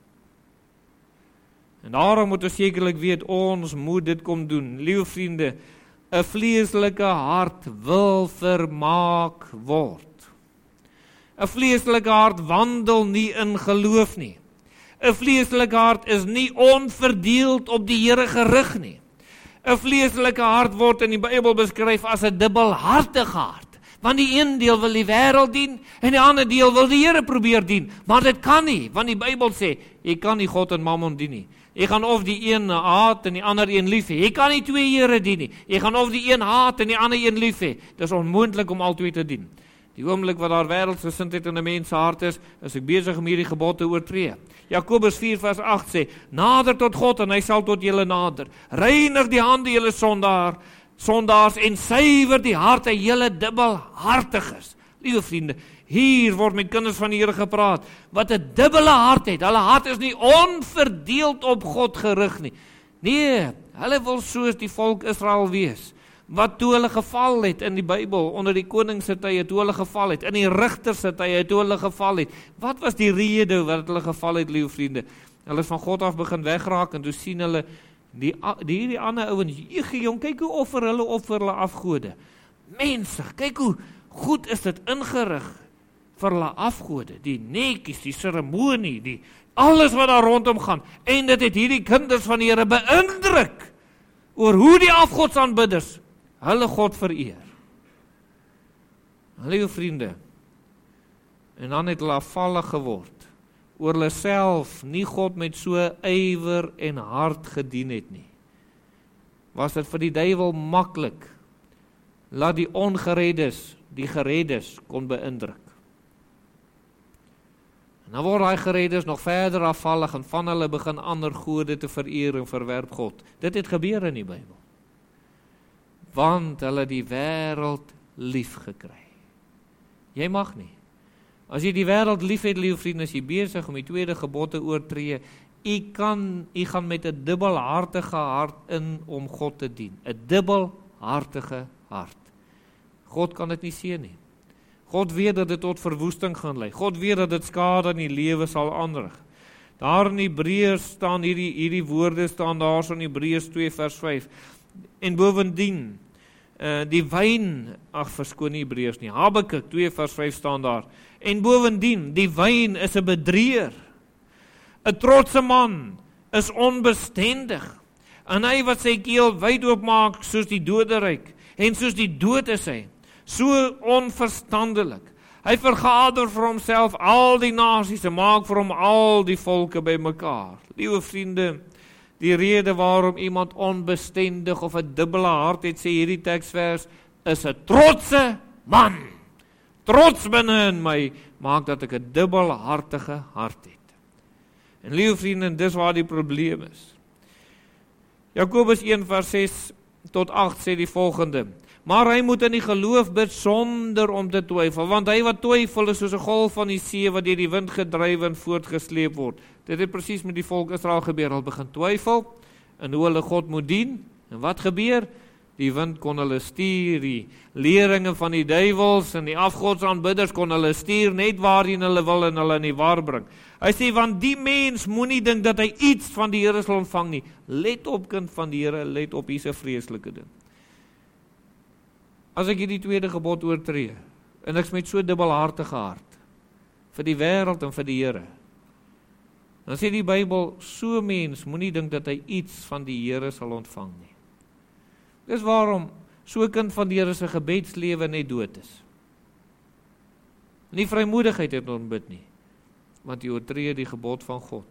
En daarom moet ons sekerlik weet, ons moet dit kom doen. Liewe vriende, 'n vleeslike hart wil vermaak word. 'n Vleeslike hart wandel nie in geloof nie. 'n Vleeslike hart is nie onverdeeld op die Here gerig nie. 'n Vleeslike hart word in die Bybel beskryf as 'n dubbelhartige hart. Want die een deel wil die wêreld dien en die ander deel wil die Here probeer dien. Maar dit kan nie, want die Bybel sê, jy kan nie God en Mammon dien nie. Jy gaan of die een haat en die ander een lief hê. Jy kan nie twee Here dien nie. Jy gaan of die een haat en die ander een lief hê. Dit is onmoontlik om al twee te dien. Die oomblik wat daar wêreldsgesindheid in 'n mens se hart is, is ek besig om hierdie gebod te oortree. Jakobus vier vers agt sê, nader tot God en hy sal tot julle nader. Reinig die hande julle sondaar, sondaars en suiwer die harte julle dubbelhartiges. Liewe vriende, hier word met kinders van die Here gepraat, wat 'n dubbele hart het. Hulle hart is nie onverdeeld op God gerig nie. Nee, hulle wil soos die volk Israel wees, wat toe hulle geval het in die Bybel, onder die koning se tye, toe hulle geval het, in die rigter se tye, toe hulle geval het. Wat was die rede wat hulle geval het, liewe vriende? Hulle is van God af begin wegraak, en toe sien hulle, die, die, die ander ouens, jong, kyk hoe offer hulle offer hulle afgode. Mense, kyk hoe goed is dit ingerig vir hulle afgode, die netjies, die seremonie, die alles wat daar rondom gaan, en dit het hierdie kinders van die Here beïndruk oor hoe die afgodsaanbidders hulle God vereer. Liewe vriende, en dan het hulle afvallig geword, oor hulle self nie God met so ywer en hart gedien het nie. Was dit vir die duiwel maklik, laat die ongereddes, die gereddes kon beïndruk. En dan word die gereddes nog verder afvallig en van hulle begin ander gode te vereer en verwerp God. Dit het gebeur in die Bybel. Want hulle die wêreld lief gekry. Jy mag nie. As jy die wêreld lief het, liewe vriende, is jy besig om die tweede gebod te oortree. Jy kan, jy gaan met 'n dubbelhartige hart in om God te dien. 'n Dubbelhartige hart. God kan dit nie sien nie. God weet dat dit tot verwoesting gaan lei. God weet dat dit skade in die lewe sal aanrig. Daar in Hebreërs staan hierdie hierdie woorde staan daar so in Hebreërs twee vers vyf. En bovendien uh, die wyn, ag verskoon nie Hebreërs nie. Habakuk twee vers vyf staan daar. En bovendien die wyn is 'n bedrieër. 'n Trotse man is onbestendig. En hy wat sy keel wyd oopmaak soos die doderyk en soos die dood is hy. So onverstandelik. Hy vergader vir homself al die nasies en maak vir hom al die volke bymekaar. Liewe vriende, die rede waarom iemand onbestendig of 'n dubbele hart het, sê hierdie teksvers, is 'n trotse man. Trots binne in my maak dat ek 'n dubbelhartige hart het. En liewe vriende, dis waar die probleem is. Jakobus een vers ses tot agt sê die volgende: maar hy moet in die geloof bid sonder om te twyfel, want hy wat twyfel is soos 'n golf van die see wat deur die wind gedryf en voortgesleep word. Dit het presies met die volk Israel gebeur. Hulle begin twyfel in hoe hulle God moet dien. En wat gebeur? Die wind kon hulle stuur, die leringe van die duiwels en die afgodsaanbidders kon hulle stuur net waarheen hulle wil en hulle in die war bring. Hy sê, want die mens moenie dink dat hy iets van die Here sal ontvang nie. Let op, kind van die Here, let op, hier's 'n vreeslike ding. As ek hierdie tweede gebod oortree, en ek's met so dubbelhartige hart, vir die wêreld en vir die Here, Dan sê die Bybel, so mens moenie dink dat hy iets van die Here sal ontvang nie. Dis waarom so 'n kind van die Here se gebedslewe net dood is. Nie vrymoedigheid het ontbid nie, want hy oortree die gebod van God.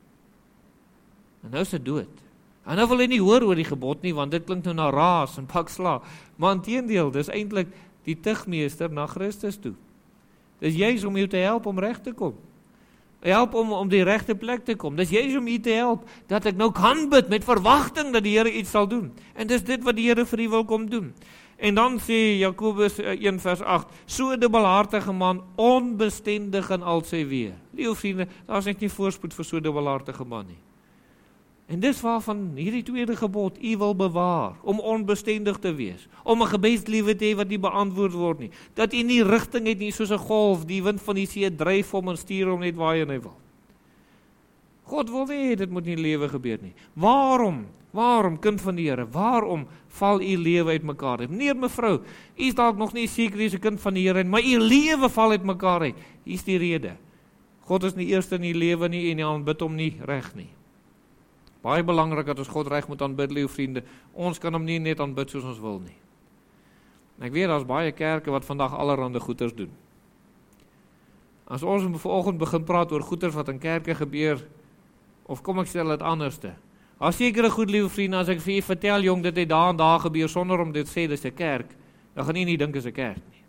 En nou is hy dood. En nou wil hy nie hoor oor die gebod nie, want dit klink nou na raas en pakslaag. Maar inteendeel, dis eintlik die tugmeester na Christus toe. Dis juis om jou te help om reg te kom. Help om om die regte plek te kom. Dis juis om jou te help dat ek nou kan bid met verwagting dat die Here iets sal doen. En dis dit wat die Here vir u wil kom doen. En dan sê Jakobus een vers agt, so 'n dubbelhartige man, onbestendig in al sy weë. Liewe vriende, daar is net nie voorspoed vir so 'n dubbelhartige man nie. En dis waarvan hierdie tweede gebod u wil bewaar, om onbestendig te wees, om 'n gebedslewe te hê wat nie beantwoord word nie, dat u nie rigting het nie soos 'n golf, die wind van die see dryf hom en stuur hom net waarheen hy wil. God wil nie, dit moet nie lewe gebeur nie. Waarom? Waarom, kind van die Here, waarom val u lewe uit mekaar uit? Meneer, mevrou, u is dalk nog nie seker u is 'n kind van die Here, maar u lewe val uit mekaar uit. Hier is die rede. God is nie eerste in die lewe nie en jy aanbid hom nie reg nie. Baie belangrik dat ons God reg moet aanbid, liewe vriende. Ons kan hom nie net aanbid soos ons wil nie. En ek weet, daar's baie kerke wat vandag allerhande goeders doen. As ons vanoggend begin praat oor goeders wat in kerke gebeur, of kom ek stel dit anderste. As sekere goed, liewe vriende, as ek vir u vertel, jong, dit het daar en daar gebeur, sonder om dit sê, dis 'n kerk, dan gaan u nie dink is 'n kerk nie.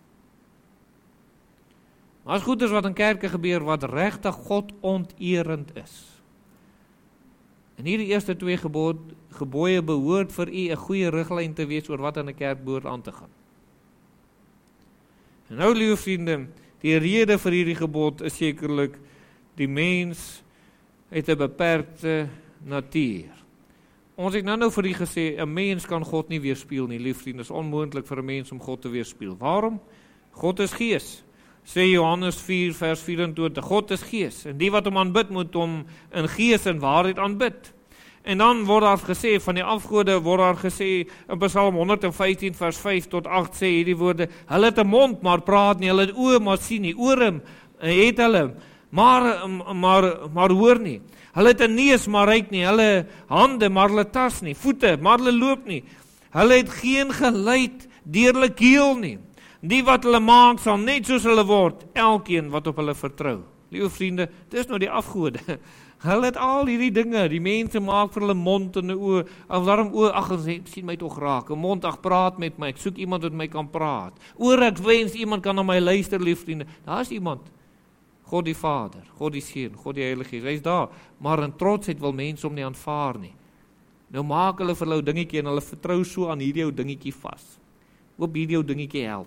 Maar as goeders wat in kerke gebeur, wat regtig God onteerend is. En hierdie eerste twee gebod, gebooie behoort vir u 'n goeie riglyn te wees oor wat in 'n kerk behoort aan te gaan. En nou, liewe vriende, die rede vir hierdie gebod is sekerlik die mens het 'n beperkte natuur. Ons het nou nou vir u gesê, 'n mens kan God nie weerspieël nie, lief vriende, is onmoontlik vir 'n mens om God te weerspieël. Waarom? God is gees. Sê Johannes vier vers vyf-en-twintig, God is gees, en die wat hom aanbid moet hom in gees en waarheid aanbid. En dan word daar gesê, van die afgode word daar gesê, in Psalm honderd vyftien vers vyf tot agt sê hierdie woorde, hulle het 'n mond, maar praat nie, hulle het oë, maar sien nie, ore het hulle, maar, maar, maar hoor nie. Hulle het 'n neus, maar ruik nie, hulle hande, maar hulle tas nie, voete, maar hulle loop nie. Hulle het geen geluid deur hulle keel nie. Die wat hulle maak sal net soos hulle word, elkeen wat op hulle vertrou. Liewe vriende, dis nou die afgode. Hulle het al hierdie dinge, die mense maak vir hulle mond en 'n oë, en daarom oë, ag, sien my tog raak, 'n mond, ag, praat met my, ek soek iemand wat met my kan praat. Oor ek wens iemand kan na my luister, lieve vriende. Daar is iemand. God die Vader, God die Seun, God die Heilige Gees, hy is daar, maar in trotsheid wil mense hom nie aanvaar nie. Nou maak hulle vir hulle ou dingetjie en hulle vertrou so aan hierdie ou dingetjie vas. Hoop hierdie ou dingetjie help.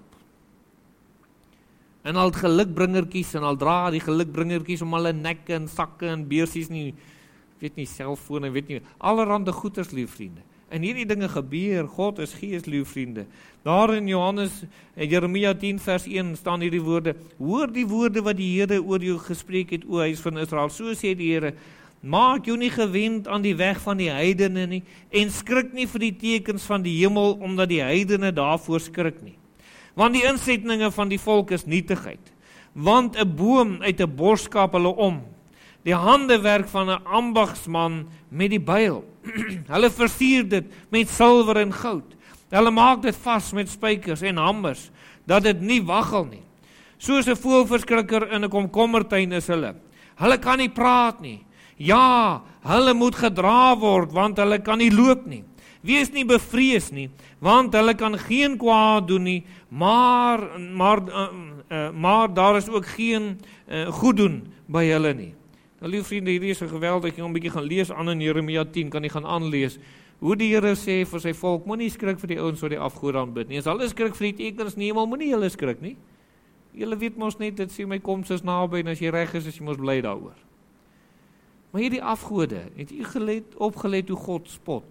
En al gelukbringertjies en al dra die gelukbringertjies om hulle nekke en sakke en beursies nie, weet nie, selfone, weet nie, allerhande goeders, lieve vriende. En hierdie dinge gebeur, God is gees, lieve vriende. Daar in Johannes, Jeremia tien vers een staan hierdie woorde, hoor die woorde wat die Here oor jou gespreek het, o huis van Israel, so sê die Here, maak jou nie gewend aan die weg van die heidene nie, en skrik nie vir die tekens van die hemel, omdat die heidene daarvoor skrik nie. Want die insetninge van die volk is nietigheid. Want 'n boom uit 'n borskap hulle om. Die handewerk van 'n ambagsman met die byl. Hulle versier dit met silwer en goud. Hulle maak dit vas met spykers en hamers, dat dit nie waggel nie. Soos 'n voëlverskrikker in 'n komkommertuin is hulle. Hulle kan nie praat nie. Ja, hulle moet gedra word, want hulle kan nie loop nie. Wees nie bevrees nie, want hulle kan geen kwaad doen nie, maar, maar, uh, uh, maar daar is ook geen uh, goed doen by hulle nie. Nou, lieve vriende, hierdie is 'n geweldig, jy 'n bietjie gaan lees aan in Jeremia tien, kan jy gaan aanlees, hoe die Here sê vir sy volk, moenie skrik vir die ouens wat die afgode aanbid nie, as hulle skrik vir die tekens nie, maar moenie hulle skrik nie. Julle weet mos net, dit sê my koms is naby, en as jy reg is, is jy mos bly daaroor. Maar hierdie afgode, het jy gelet, opgelet hoe God spot?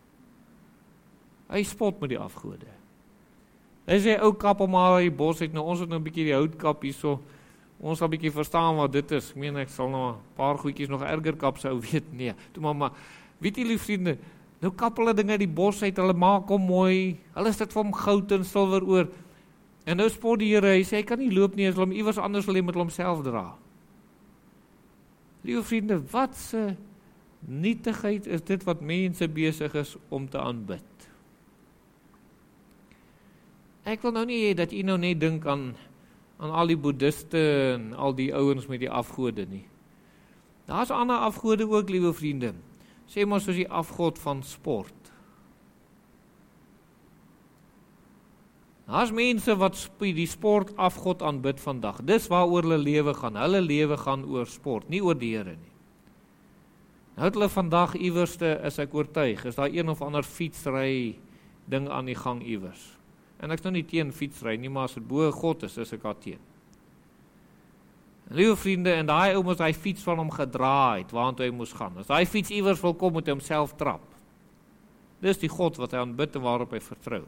Hy spot met die afgode. Hy sê, ou kap om maar die bos het, nou ons het nou 'n bietjie die houtkap hier so, ons sal 'n bietjie verstaan wat dit is. Ek meen, ek sal nou 'n paar goedjies nog erger kap sou weet, nee. Toe maar, maar weet jy, lief vriende, nou kap hulle dinge die bos uit, hulle maak hom mooi, hulle sit vir hom goud en silwer oor, en nou spot die Here, hy sê, hy kan nie loop nie, as hulle hom iewers anders wil hê, met hom self dra. Liewe vriende, wat se nietigheid is dit wat mense besig is om te aanbid? Ek wil nou nie hê dat jy nou net dink aan, aan al die boeddhiste en al die ouens met die afgode nie. Daar's ander afgode ook, liewe vriende. Sê maar soos die afgod van sport. Daar's mense wat die sport afgod aanbid vandag. Dis waaroor hulle lewe gaan. Hulle lewe gaan oor sport, nie oor die Here nie. Nou het hulle vandag iewerste, is ek oortuig, is daar een of ander fietsry ding aan die gang iewers. En ek is nou nie teen fietsry nie, maar as dit bo God is, is ek daar teen. Liewe vriende, en daai ou moes hy fiets van hom gedraai het, waartoe hy moes gaan. As hy fiets iewers wil kom, moet hy homself trap. Dis die God wat hy aanbid en waarop hy vertrou.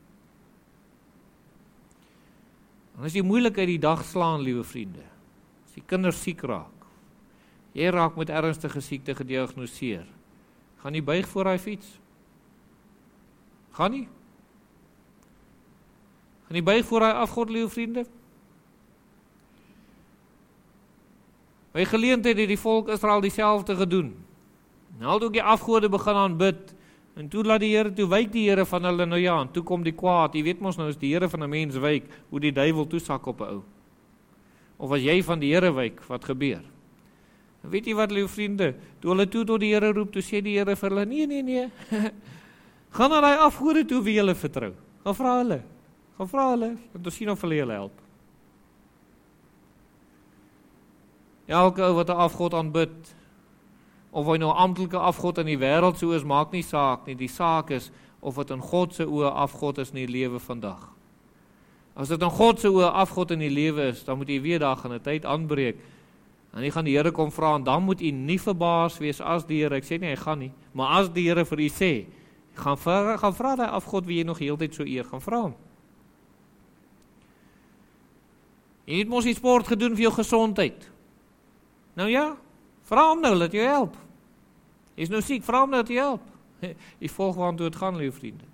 En as jy moeilik uit die dag slaan, liewe vriende, as die kinders siek raak, jy raak met ernstige siekte gediagnoseer, gaan jy buig voor hy fiets? Gaan nie? Gaan jy buig voor hy afgod, liewe vriende? By geleentheid het die volk Israel dieselfde gedoen. Nou toe die afgode begin aanbid, en toe laat die Here, toe wyk die Here van hulle, nou ja, en toe kom die kwaad, jy weet mos nou, as die Here van 'n mens wyk, hoe die duiwel toesak op 'n ou. Of as jy van die Here wyk, wat gebeur? En weet jy wat, liewe vriende, toe hulle toe tot die Here roep, toe sê die Here vir hulle, nee, nee, nee, gaan na die afgode toe wie hulle vertrou. Gaan vra hulle, gaan vra hulle, want ons sien of hulle julle help. Elke ou wat 'n afgod aanbid, of hy nou 'n amptelike afgod in die wêreld so is, maak nie saak nie. Die saak is of dit in God se oë afgod is in die lewe vandag. As dit in God se oë afgod in die lewe is, dan moet jy weer daar gaan 'n tyd aanbreek. En jy gaan die Here kom vra, en dan moet jy nie verbaas wees as die Here, ek sê nie hy gaan nie, maar as die Here vir u sê, gaan vra, gaan vra daai afgod wie jy nog heeltyd so eer, gaan vra hom. Jy het mos die sport gedoen vir jou gesondheid. Nou ja, vra hom nou, laat jou help. Jy is nou siek, vra hom nou, laat jou help. Jy volg waartoe het gaan, liewe vriende.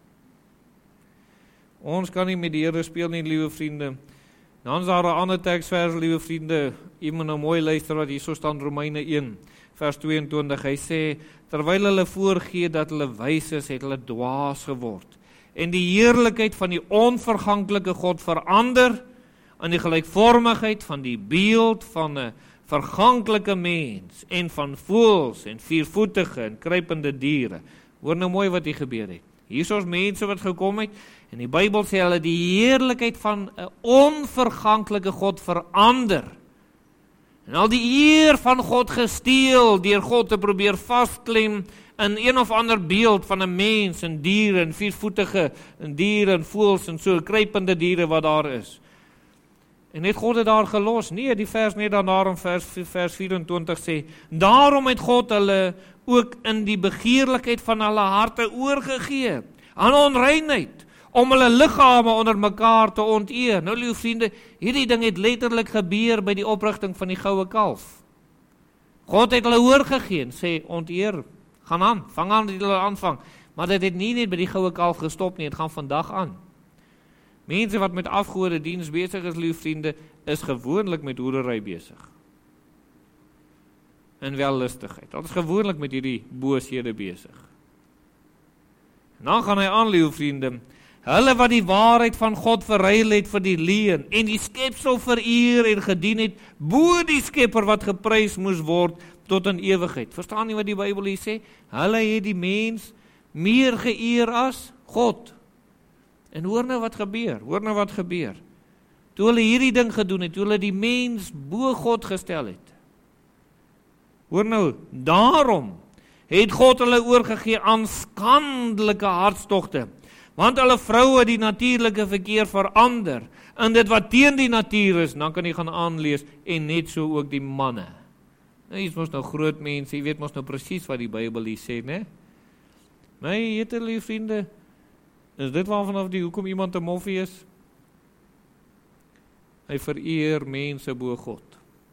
Ons kan nie met die Here speel nie, liewe vriende. Dan is daar 'n ander teksvers, liewe vriende. Jy moet nou mooi luister wat hier so staan, Romeine een, vers tweeëntwintig. Hy sê, terwyl hulle voorgee dat hulle wys is, het hulle dwaas geword. En die heerlikheid van die onverganklike God verander in die gelykvormigheid van die beeld van 'n verganklike mens en van voëls en viervoetige en kruipende diere. Hoor nou mooi wat hier gebeur het. Hier is ons mense wat gekom het, en die Bybel sê hulle die heerlikheid van 'n onverganklike God verander. En al die eer van God gesteel, deur God te probeer vasklem in een of ander beeld van 'n mens en diere en viervoetige en diere en voëls en so kruipende diere wat daar is. En het God het daar gelos? Nee, die vers net daarna in vers, vers vyf-en-twintig sê, daarom het God hulle ook in die begeerlikheid van hulle harte oorgegee, aan onreinheid, om hulle liggame onder mekaar te onteer. Nou, liewe vriende, hierdie ding het letterlik gebeur by die oprigting van die goue kalf. God het hulle oorgegee en sê, onteer, gaan aan, vang aan, dit hulle aanvang. Maar dit het nie net by die goue kalf gestop nie, het gaan vandag aan. Mense wat met afgode diens besig is, liewe vriende, is gewoonlik met hoerery besig. En wellustigheid. Dat is gewoonlik met hierdie booshede besig. En dan gaan hy aan, liewe vriende, hulle wat die waarheid van God verruil het vir die leuen, en die skepsel vereer en gedien het, bo die skepper wat geprys moes word tot in ewigheid. Verstaan nie wat die Bybel hier sê? Hulle het die mens meer geëer as God. En hoor nou wat gebeur, hoor nou wat gebeur. Toe hulle hierdie ding gedoen het, toe hulle die mens bo God gestel het. Hoor nou, daarom het God hulle oorgegee aan skandelike hartstogte, want hulle vroue die natuurlike verkeer verander, in dit wat teen die natuur is, dan kan jy gaan aanlees, en net so ook die manne. Nou, jy is mos nou groot mense, jy weet mos nou presies wat die Bybel hier sê, ne? Nee, jy het hulle, vriende, is dit waarvan af die, hoekom iemand 'n moffie is? Hy vereer mense bo God.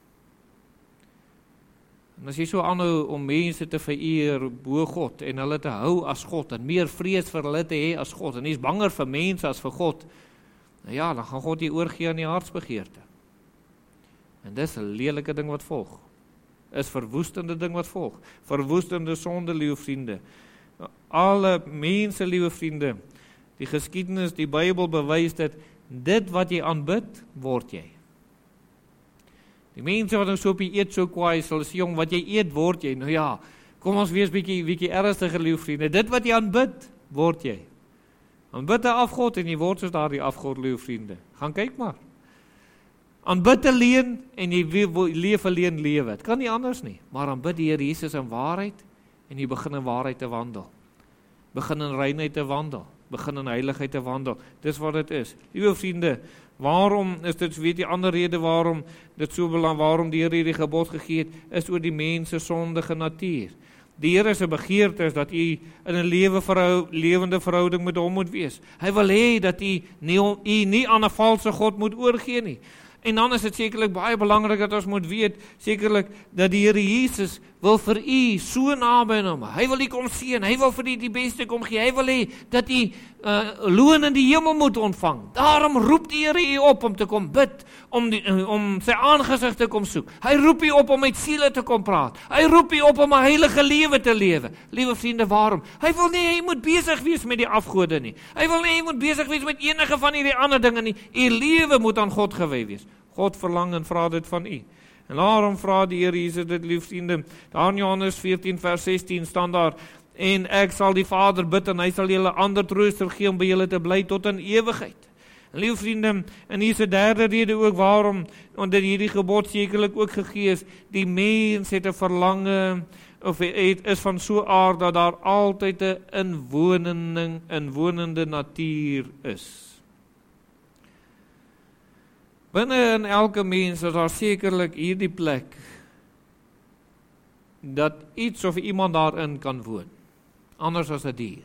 En as jy so aanhou om mense te vereer bo God, en hulle te hou as God, en meer vrees vir hulle te hê as God, en jy is banger vir mense as vir God, nou ja, dan gaan God jy oorgee aan die hartsbegeerte. En dis 'n lelike ding wat volg. is verwoestende ding wat volg. Verwoestende sonde, liewe vriende. Alle mense, liewe vriende, die geskiedenis, die Bybel bewys dit, dit wat jy aanbid, word jy. Die mense wat nou so op die eet so kwaai sal sê, jong, wat jy eet, word jy. Nou ja, kom ons wees bietjie bietjie ernstiger, liewe vriende. Dit wat jy aanbid, word jy. Aanbid 'n afgod en jy word soos daardie afgod, liewe vriende. Gaan kyk maar. Aanbid alleen en jy leef alleen lewe. Dit kan nie anders nie. Maar aanbid die Here Jesus in waarheid en jy begin in waarheid te wandel. Begin in reinheid te wandel. Begin in heiligheid te wandel. Dis wat dit is. Liewe vriende, waarom is dit, weet jy, ander rede waarom dit so belangrik, waarom die Here hierdie gebod gegee het, is oor die mens se sondige natuur. Die Here se begeerte is dat u in 'n lewe verhou, lewende verhouding met hom moet wees. Hy wil hê dat u nie, u nie aan 'n valse god moet oorgee nie. En dan is dit sekerlik baie belangrik dat ons moet weet, sekerlik dat die Here Jesus wil vir u so naby aan hom. Hy wil u kom seën, hy wil vir u die beste kom gee. Hy wil hê dat u uh, loon in die hemel moet ontvang. Daarom roep die Here u op om te kom bid, om die, uh, om sy aangesig te kom soek. Hy roep u op om met siele te kom praat. Hy roep u op om 'n heilige lewe te lewe. Liewe vriende, waarom? Hy wil nie hy moet besig wees met die afgode nie. Hy wil nie hy moet besig wees met enige van hierdie ander dinge nie. U lewe moet aan God gewy wees. God verlang en vra dit van u. En daarom vra die Here Jesus dit, lief vriende. Daar in Johannes veertien vers sestien staan daar, en ek sal die Vader bid en hy sal julle ander trooster gee om by julle te bly tot in ewigheid. En lief vriende, en hier is 'n derde rede ook waarom, omdat hierdie gebod sekerlik ook gegee is, die mens het 'n verlange, of het is van so aard dat daar altyd 'n inwonende, inwonende natuur is. Binne in elke mens is daar sekerlik hierdie plek dat iets of iemand daarin kan woon, anders as 'n dier.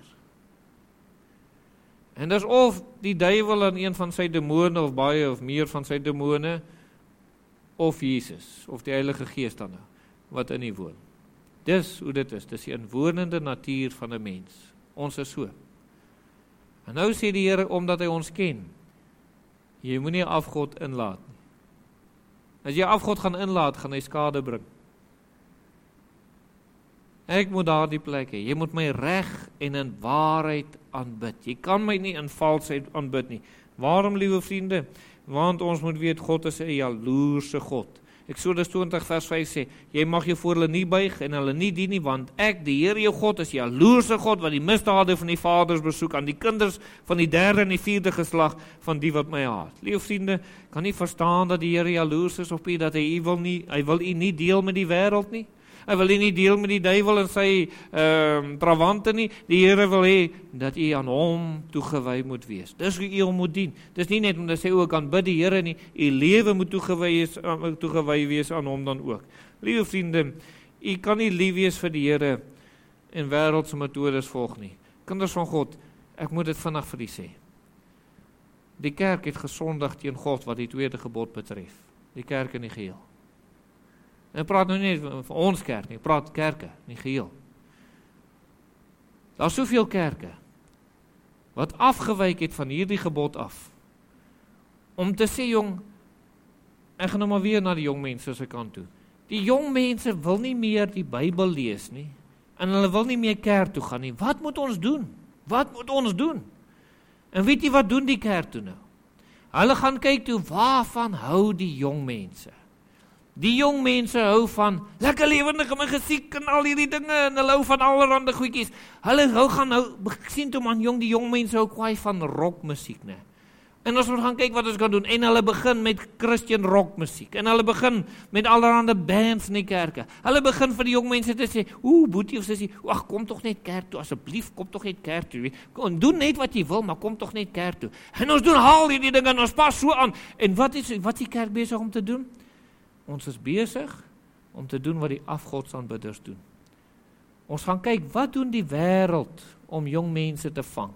En dis of die duiwel en een van sy demone, of baie of meer van sy demone, of Jesus, of die Heilige Gees dan nou, wat in u woon. Dis hoe dit is, dis die inwonende natuur van 'n mens. Ons is so. En nou sê die Here, omdat hy ons ken, jy moet nie 'n afgod inlaat nie. As jy 'n afgod gaan inlaat, gaan hy skade bring. Ek moet daardie plek hê. Jy moet my reg en in waarheid aanbid. Jy kan my nie in valsheid aanbid nie. Waarom, liewe vriende? Want ons moet weet, God is 'n jaloerse God. Eksodus twintig vers vyf sê, jy mag jou voor hulle nie buig en hulle nie dien nie, want ek, die Here jou God, is jaloerse God, wat die misdade van die vaders besoek aan die kinders van die derde en die vierde geslag van die wat my haat. Liewe vriende, kan nie verstaan dat die Here jaloers is op u, dat hy u wil nie, hy wil u nie deel met die wêreld nie. Hy wil u nie deel met die duiwel en sy uh, trawante nie. Die Here wil hê dat u aan hom toegewy moet wees. Dis hoe u hom moet dien. Dis nie net om te sê o, ek kan bid die Here nie. U lewe moet toegewy wees, uh, toegewy wees aan hom dan ook. Liewe vriende, u kan nie lief wees vir die Here en wêreldse metodes volg nie. Kinders van God, ek moet dit vinnig vir u sê. Die kerk het gesondig teen God wat die tweede gebod betref. Die kerk in die geheel. En ek praat nou nie van ons kerk nie, ek praat kerke, nie geheel. Daar is soveel kerke wat afgewyk het van hierdie gebod af. Om te sê, jong, ek gaan nou maar weer na die jong mense se kant toe. Die jong mense wil nie meer die Bybel lees nie, en hulle wil nie meer kerk toe gaan nie. Wat moet ons doen? Wat moet ons doen? En weet jy wat doen die kerk toe nou? Hulle gaan kyk toe, waarvan hou die jong mense? Die jong mense hou van lekker lewendige musiek en al hierdie dinge, en hulle hou van allerhande goedjies. Hulle hou gaan nou, sien toe man, jong, die jong mense hou kwaai van rockmusiek, né? En ons moet gaan kyk wat ons kan doen, en hulle begin met Christian rockmusiek, en hulle begin met allerhande bands in die kerke. Hulle begin vir die jong mense te sê, oeh, boetie of sissie, ag, kom toch net kerk toe, asseblief, kom toch net kerk toe. Kom, doen net wat jy wil, maar kom toch net kerk toe. En ons doen al hierdie dinge, en ons pas so aan. En wat is, wat is die kerk besig om te doen? Ons is besig om te doen wat die afgodsaanbidders doen. Ons gaan kyk, wat doen die wêreld om jong mense te vang?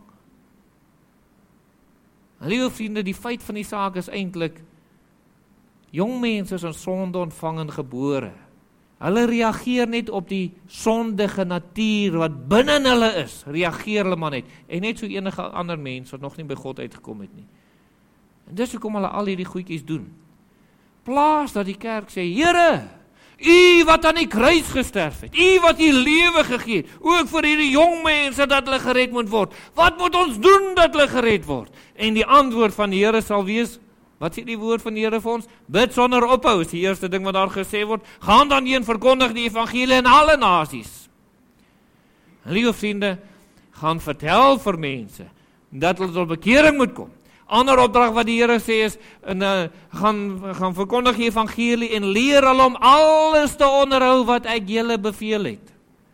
En liewe vriende, die feit van die saak is eintlik, jong mense is in sonde ontvang en gebore. Hulle reageer net op die sondige natuur wat binne hulle is, reageer hulle maar net, en net so enige ander mens wat nog nie by God uitgekom het nie. En dis hoekom hulle al hierdie goedjies doen. Plaas dat die kerk sê, Here, U wat aan die kruis gesterf het, U wat U lewe gegee het, ook vir hierdie jong mense dat hulle gered moet word. Wat moet ons doen dat hulle gered word? En die antwoord van die Here sal wees, wat sê die woord van die Here vir ons? Bid sonder ophou, is die eerste ding wat daar gesê word. Gaan dan heen, verkondig die evangelie in alle nasies. En liewe vriende, gaan vertel vir mense, dat hulle tot bekering moet kom. Ander opdrag wat die Here sê is, en, uh, gaan, gaan verkondig die evangelie en leer hulle om alles te onderhou wat ek julle beveel het.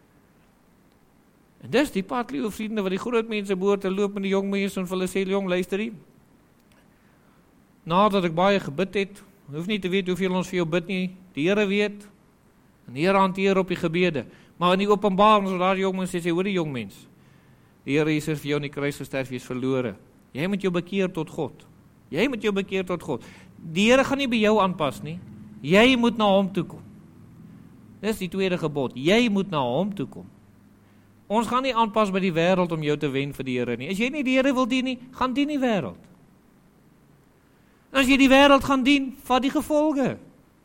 En dis die pad, liewe vriende, wat die groot mense behoort te loop met die jong mense en vir hulle sê, jong, luister hier. Nadat ek baie gebid het, hoef nie te weet hoeveel ons vir jou bid nie, die Here weet, en die Here hanteer op die gebede. Maar in die openbaring, so daar die jong mense sê, hoor die jong mens, die Here Jesus vir jou in die kruis gesterf, jy is verlore. Jy moet jou bekeer tot God. Jy moet jou bekeer tot God. Die Here gaan nie by jou aanpas nie. Jy moet na hom toe kom. Dis die tweede gebod. Jy moet na hom toe kom. Ons gaan nie aanpas by die wêreld om jou te wen vir die Here nie. As jy nie die Here wil dien nie, gaan dien die wêreld. As jy die wêreld gaan dien, vat die gevolge.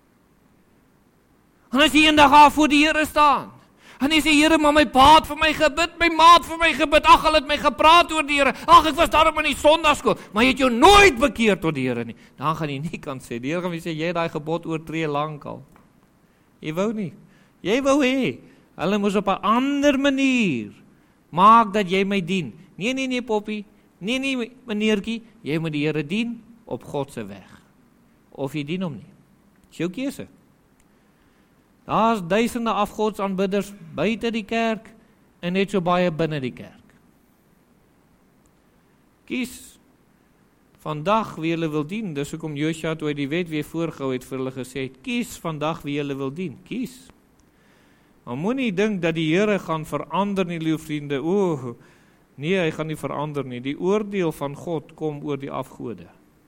En as jy eendag af voor die Here staan, en hy sê, Here, maar my pa het vir my gebid, my ma het vir my gebid, ag, hulle het my gepraat oor die Here, ag, ek was daarom in die sondagsskool, maar jy het jou nooit bekeer tot die Here nie. Dan gaan jy nie kan sê, die Here gaan sê, jy het daai gebod oortree lankal. Jy wou nie. Jy wou hê, hulle moes op 'n ander manier maak dat jy my dien. Nee, nee, nee, poppie, nee, nee, meneertjie, jy moet die Here dien op God se weg. Of jy dien hom nie. Dis jou keuse. Daar is duisende afgodsaanbidders buite die kerk en net so baie binne die kerk. Kies vandag wie julle wil dien. Dis hoekom Josua toe hy die wet weer voorgehou het vir hulle gesê het, kies vandag wie julle wil dien. Kies. Maar moenie dink dat die Here gaan verander nie, liewe vriende. O, nee, hy gaan nie verander nie. Die oordeel van God kom oor die afgode.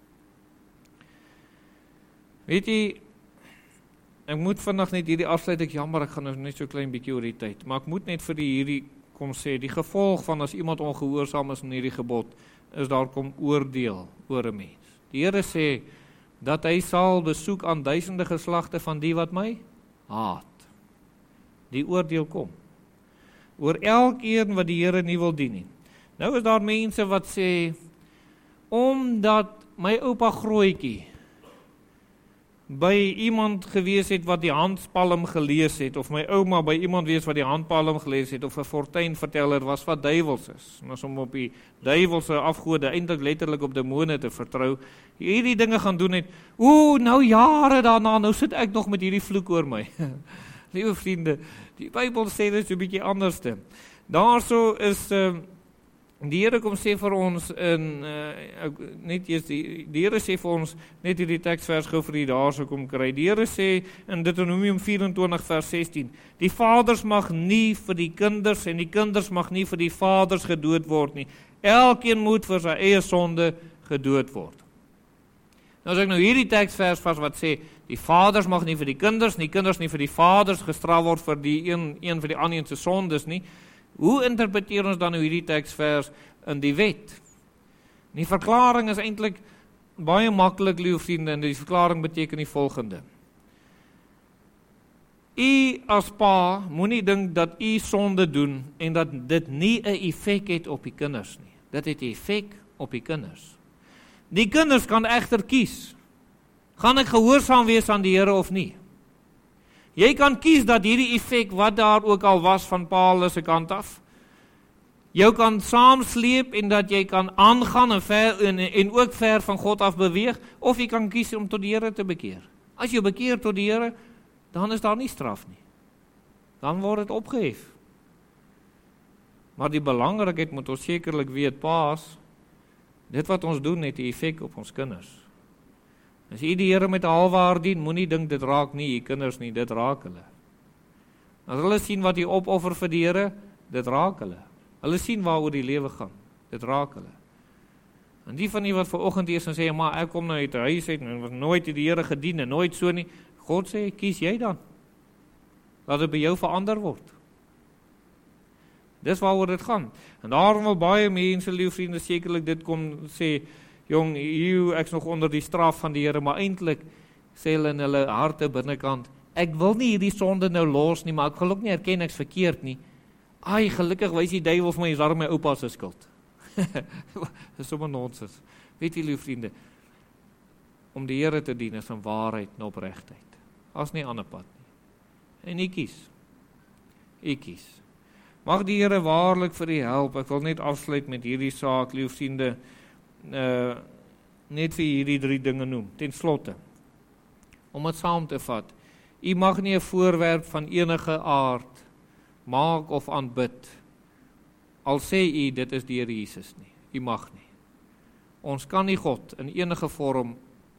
Weet jy, ek moet vandag net hierdie afsluit, ek jammer, ek gaan nou net so klein bietjie oor die tyd, maar ek moet net vir die hierdie kom sê, die gevolg van as iemand ongehoorsaam is in hierdie gebod, is daar kom oordeel oor 'n mens. Die Here sê, dat hy sal besoek aan duisende geslagte van die wat my haat. Die oordeel kom. Oor elkeen wat die Here nie wil dien nie. Nou is daar mense wat sê, omdat my oupa Grootjie by iemand gewees het wat die handpalm gelees het, of my ouma by iemand wees wat die handpalm gelees het, of 'n fortuinverteller was wat duiwels is, en as om op die duiwelse afgode, eintlik letterlik op demone te vertrou, hierdie dinge gaan doen het, oeh, nou jare daarna, nou sit ek nog met hierdie vloek oor my. Liewe vriende, die Bybel sê dit so 'n bietjie anderste. Daarso is, uh, die Here kom sê vir ons, in, uh, net eers, die, die Here sê vir ons, net hierdie teksvers gou vir die daar so kom kry, die Here sê in Deuteronomium vyf-en-twintig vers sestien, die vaders mag nie vir die kinders, en die kinders mag nie vir die vaders gedood word nie, elkeen moet vir sy eie sonde gedood word. Nou as ek nou hierdie teksvers vas wat sê, die vaders mag nie vir die kinders, nie kinders nie vir die vaders gestraf word vir die een, een vir die ander se sondes nie. Hoe interpreteer ons dan nou hierdie teksvers in die wet? Die verklaring is eintlik baie maklik, liewe vriende, en die verklaring beteken die volgende. U as pa moenie dink dat u sonde doen en dat dit nie 'n effek het op die kinders nie. Dit het 'n effek op die kinders. Die kinders kan egter kies. Gaan ek gehoorsaam wees aan die Here of nie? Jy kan kies dat hierdie effek, wat daar ook al was van pa hulle se kant af, jou kan saamsleep en dat jy kan aangaan en, ver, en, en ook ver van God af beweeg, of jy kan kies om tot die Here te bekeer. As jy bekeer tot die Here, dan is daar nie straf nie. Dan word dit opgehef. Maar die belangrikheid moet ons sekerlik weet, paas, dit wat ons doen het 'n effek op ons kinders. As jy die Here met 'n halwe hart dien, moenie dink dit raak nie jy kinders nie, dit raak hulle. As hulle sien wat jy opoffer vir die Here, dit raak hulle. Hulle sien waaroor die lewe gaan, dit raak hulle. En die van die wat vanoggend hier is en sê, maar ek kom nou uit 'n huis uit en was nooit die Here gedien en nooit so nie, God sê, kies jy dan. Laat dit by jou verander word. Dis waaroor dit gaan. En daarom wil baie mense, lieve vriende, sekerlik dit kom sê, jong, hier ek's nog onder die straf van die Here, maar eintlik sê hulle in hulle harte binnekant, ek wil nie hierdie sonde nou los nie, maar ek wil ook nie erken ek's verkeerd nie. Ai, gelukkig wys die duiwel vir my, is daar my oupa se skuld. Dis sommer nonsens. Weet julle, vriende, om die Here te dien is in waarheid en opregtheid. As nie ander pad nie. En ek kies. Ek kies. Mag die Here waarlik vir u help. Ek wil net afsluit met hierdie saak, lieve vriende, uh, net vir hierdie drie dinge noem, ten slotte. Om het saam te vat, u mag nie 'n voorwerp van enige aard maak of aanbid, al sê u dit is die Here Jesus nie. U mag nie. Ons kan nie God in enige vorm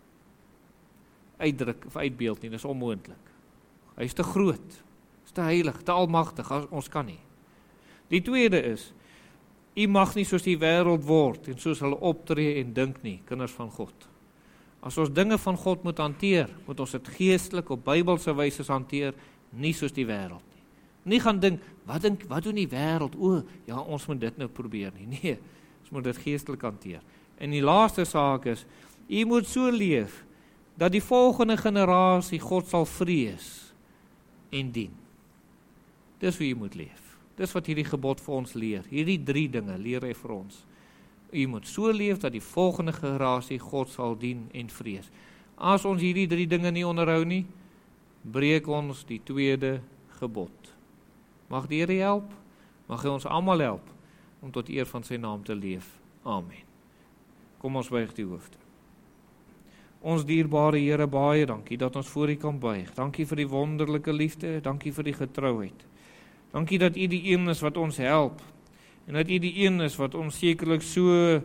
uitdruk of uitbeeld nie, dis onmoontlik. Hy is te groot, is te heilig, te almagtig, ons kan nie. Die tweede is, u mag nie soos die wêreld word en soos hulle optree en dink nie, kinders van God. As ons dinge van God moet hanteer, moet ons dit geestelik op Bybelse wyse hanteer, nie soos die wêreld nie. Nie gaan dink, wat dink, wat doen die wêreld? O, ja, ons moet dit nou probeer nie. Nee, ons moet dit geestelik hanteer. En die laaste saak is, u moet so leef dat die volgende generasie God sal vrees en dien. Dis hoe u moet leef. Dis wat hierdie gebod vir ons leer. Hierdie drie dinge leer hy vir ons. U moet so leef dat die volgende generasie God sal dien en vrees. As ons hierdie drie dinge nie onderhou nie, breek ons die tweede gebod. Mag die Here help, mag hy ons almal help om tot eer van sy naam te leef. Amen. Kom ons buig die hoofde. Ons dierbare Here, baie dankie dat ons voor U kan buig. Dankie vir die wonderlike liefde, dankie vir die getrouheid. Dankie dat U die een is wat ons help, en dat U die een is wat ons sekerlik so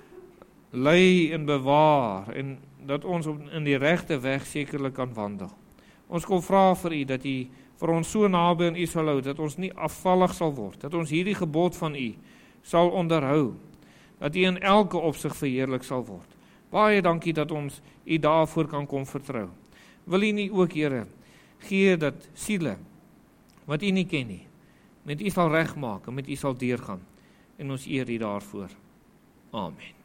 lei en bewaar, en dat ons in die regte weg sekerlik kan wandel. Ons kom vra vir U, dat U vir ons so naby aan U sal hou, dat ons nie afvallig sal word, dat ons hierdie gebod van U sal onderhou, dat U in elke opsig verheerlik sal word. Baie dankie dat ons U daarvoor kan kom vertrou. Wil U nie ook, Here, gee dat siele, wat U nie ken nie, met U sal regmaak en met U sal deurgaan, en ons eer U daarvoor. Amen.